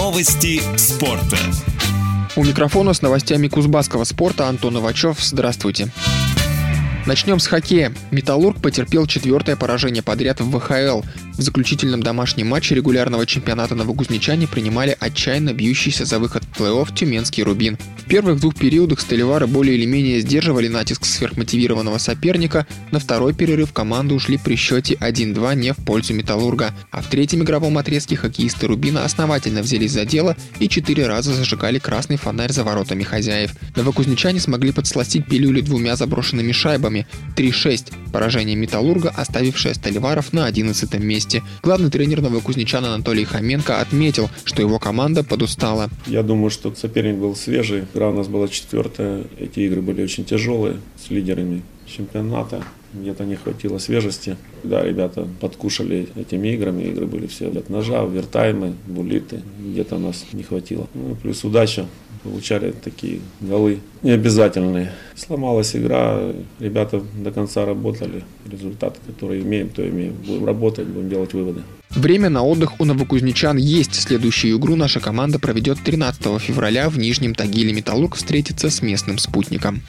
Новости спорта. У микрофона с новостями кузбасского спорта Антон Ивачев. Здравствуйте. Начнем с хоккея. «Металлург» потерпел 4-е поражение подряд в ВХЛ. В заключительном домашнем матче регулярного чемпионата новокузнечане принимали отчаянно бьющийся за выход в плей-офф тюменский «Рубин». В первых двух периодах сталевары более или менее сдерживали натиск сверхмотивированного соперника. На второй перерыв команды ушли при счете 1-2 не в пользу «Металлурга». А в третьем игровом отрезке хоккеисты «Рубина» основательно взялись за дело и 4 раза зажигали красный фонарь за воротами хозяев. Новокузнечане смогли подсластить пилюли 2 заброшенными шайбами. 3-6. Поражение «Металлурга», оставившее сталеваров на 11-м месте. Главный тренер новокузнечан Анатолий Хоменко отметил, что его команда подустала. Я думаю, что соперник был свежий. Игра у нас была 4-я. Эти игры были очень тяжелые, с лидерами чемпионата. Где-то не хватило свежести. Да, ребята подкушали этими играми. Игры были все от ножа, овертаймы, буллиты. Где-то у нас не хватило. Плюс удача. Получали такие голы необязательные. Сломалась игра, ребята до конца работали. Результат, который имеем, то имеем. Будем работать, будем делать выводы. Время на отдых у новокузнечан есть. Следующую игру наша команда проведет 13 февраля в Нижнем Тагиле. «Металлург» встретится с местным спутником.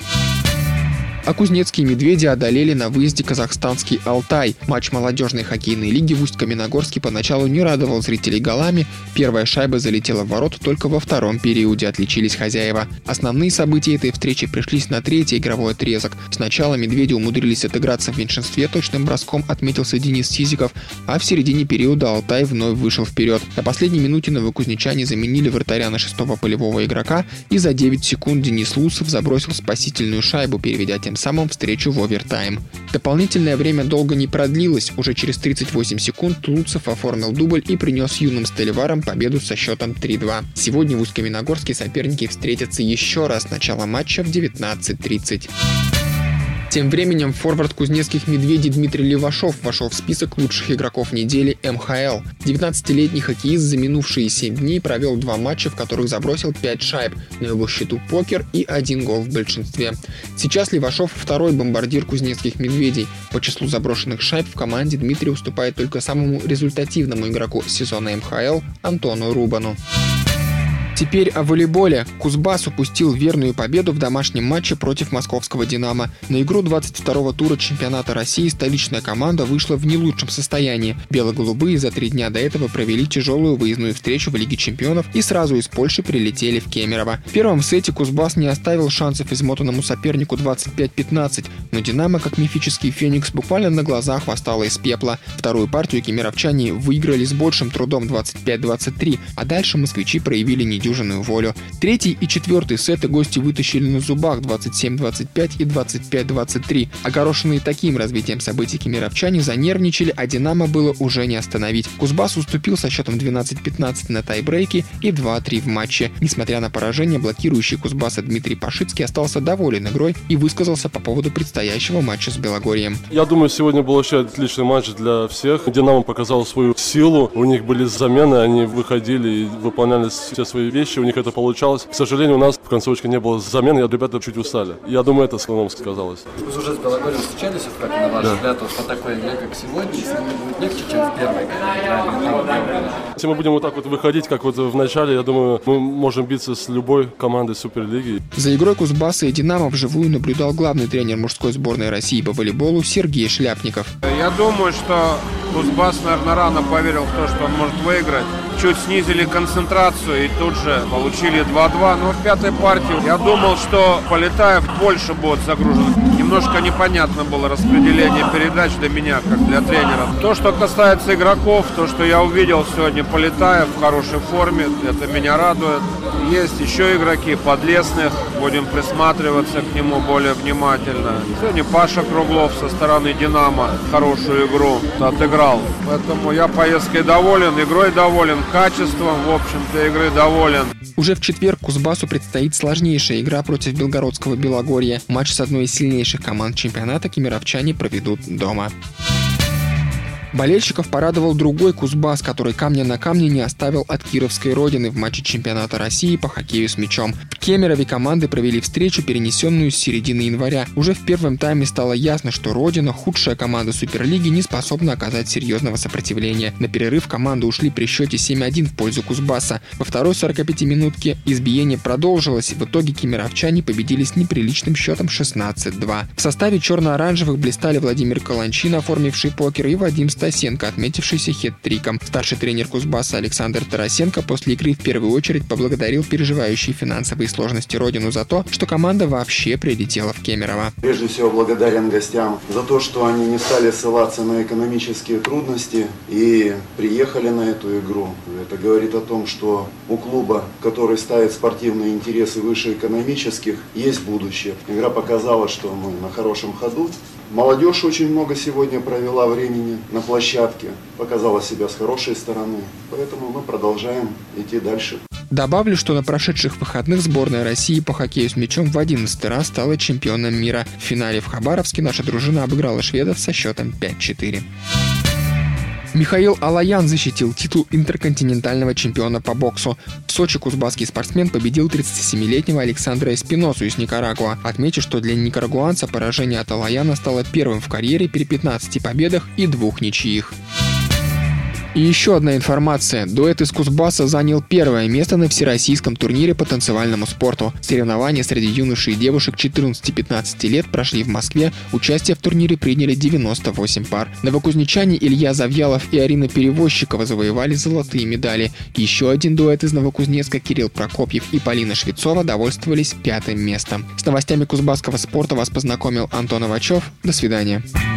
А кузнецкие «Медведи» одолели на выезде казахстанский «Алтай». Матч молодежной хоккейной лиги в Усть-Каменогорске поначалу не радовал зрителей голами. Первая шайба залетела в ворота только во втором периоде, отличились хозяева. Основные события этой встречи пришлись на третий игровой отрезок. Сначала «Медведи» умудрились отыграться в меньшинстве, точным броском отметился Денис Сизиков, а в середине периода «Алтай» вновь вышел вперед. На последней минуте новокузнечане заменили вратаря на 6-го полевого игрока, и за 9 секунд Денис Лусов забросил спасительную шайбу, переведя тем самым встречу в овертайм. Дополнительное время долго не продлилось. Уже через 38 секунд Луцев оформил дубль и принес юным сталеварам победу со счетом 3-2. Сегодня в Усть-Каменогорске соперники встретятся еще раз. Начало матча в 19:30. Тем временем форвард кузнецких «Медведей» Дмитрий Левашов вошел в список лучших игроков недели МХЛ. 19-летний хоккеист за минувшие 7 дней провел 2 матча, в которых забросил 5 шайб, на его счету покер и 1 гол в большинстве. Сейчас Левашов второй бомбардир кузнецких «Медведей». По числу заброшенных шайб в команде Дмитрий уступает только самому результативному игроку сезона МХЛ Антону Рубану. Теперь о волейболе. Кузбасс упустил верную победу в домашнем матче против московского «Динамо». На игру 22-го тура чемпионата России столичная команда вышла в не лучшем состоянии. Бело-голубые за 3 дня до этого провели тяжелую выездную встречу в Лиге чемпионов и сразу из Польши прилетели в Кемерово. В первом сете Кузбасс не оставил шансов измотанному сопернику 25-15, но «Динамо», как мифический «Феникс», буквально на глазах восстало из пепла. Вторую партию кемеровчане выиграли с большим трудом 25-23, а дальше москвичи проявили недюжинную волю. Третий и четвертый сеты гости вытащили на зубах 27-25 и 25-23. Огорошенные таким развитием событий кемеровчане занервничали, а «Динамо» было уже не остановить. Кузбасс уступил со счетом 12-15 на тайбрейке и 2-3 в матче. Несмотря на поражение, блокирующий Кузбасса Дмитрий Пашицкий остался доволен игрой и высказался по поводу предстоящего матча с Белогорьем. Я думаю, сегодня был вообще отличный матч для всех. «Динамо» показал свою силу, у них были замены, они выходили и выполняли все свои вещи, у них это получалось. К сожалению, у нас в концовочке не было замен, и ребята чуть устали. Я думаю, это в основном сказалось. Вы уже с Белогорьем встречались, как на ваш взгляд, по такой игре, как сегодня, если будет легче, чем в первой игре? Если мы будем вот так вот выходить, как вот в начале, я думаю, мы можем биться с любой командой Суперлиги. За игрой Кузбасса и «Динамо» вживую наблюдал главный тренер мужской сборной России по волейболу Сергей Шляпников. Я думаю, что Кузбасс, наверное, рано поверил в то, что он может выиграть. Чуть снизили концентрацию и тут же получили 2-2. Но в пятой партии я думал, что Полетаев больше будет загружен. Немножко непонятно было распределение передач для меня, как для тренера. То, что касается игроков, то, что я увидел сегодня, Полетаев в хорошей форме, это меня радует. Есть еще игроки Подлесных, будем присматриваться к нему более внимательно. Сегодня Паша Круглов со стороны «Динамо» хорошую игру отыграл. Поэтому я поездкой доволен, игрой доволен, качеством, в общем-то, игры доволен. Уже в четверг Кузбассу предстоит сложнейшая игра против белгородского Белогорья. Матч с одной из сильнейших команд чемпионата кемеровчане проведут дома. Болельщиков порадовал другой Кузбасс, который камня на камне не оставил от кировской родины в матче чемпионата России по хоккею с мячом. В Кемерове команды провели встречу, перенесенную с середины января. Уже в первом тайме стало ясно, что родина, худшая команда Суперлиги, не способна оказать серьезного сопротивления. На перерыв команды ушли при счете 7-1 в пользу Кузбасса. Во второй 45-минутке избиение продолжилось, и в итоге кемеровчане победили с неприличным счетом 16-2. В составе черно-оранжевых блистали Владимир Каланчин, оформивший покер, и Вадим Стасенко, отметившийся хет-триком. Старший тренер Кузбасса Александр Тарасенко после игры в первую очередь поблагодарил переживающие финансовые сложности родину за то, что команда вообще прилетела в Кемерово. Прежде всего благодарен гостям за то, что они не стали ссылаться на экономические трудности и приехали на эту игру. Это говорит о том, что у клуба, который ставит спортивные интересы выше экономических, есть будущее. Игра показала, что мы на хорошем ходу. Молодежь очень много сегодня провела времени на площадке, показала себя с хорошей стороны, поэтому мы продолжаем идти дальше. Добавлю, что на прошедших выходных сборная России по хоккею с мячом в 11 раз стала чемпионом мира. В финале в Хабаровске наша дружина обыграла шведов со счетом 5-4. Михаил Алаян защитил титул интерконтинентального чемпиона по боксу. В Сочи кузбасский спортсмен победил 37-летнего Александра Эспиносу из Никарагуа. Отмечу, что для никарагуанца поражение от Алаяна стало первым в карьере при 15 победах и 2 ничьих. И еще одна информация. Дуэт из Кузбасса занял первое место на всероссийском турнире по танцевальному спорту. Соревнования среди юношей и девушек 14-15 лет прошли в Москве. Участие в турнире приняли 98 пар. Новокузнечане Илья Завьялов и Арина Перевозчикова завоевали золотые медали. Еще один дуэт из Новокузнецка Кирилл Прокопьев и Полина Швецова довольствовались 5-м местом. С новостями кузбасского спорта вас познакомил Антон Овачев. До свидания.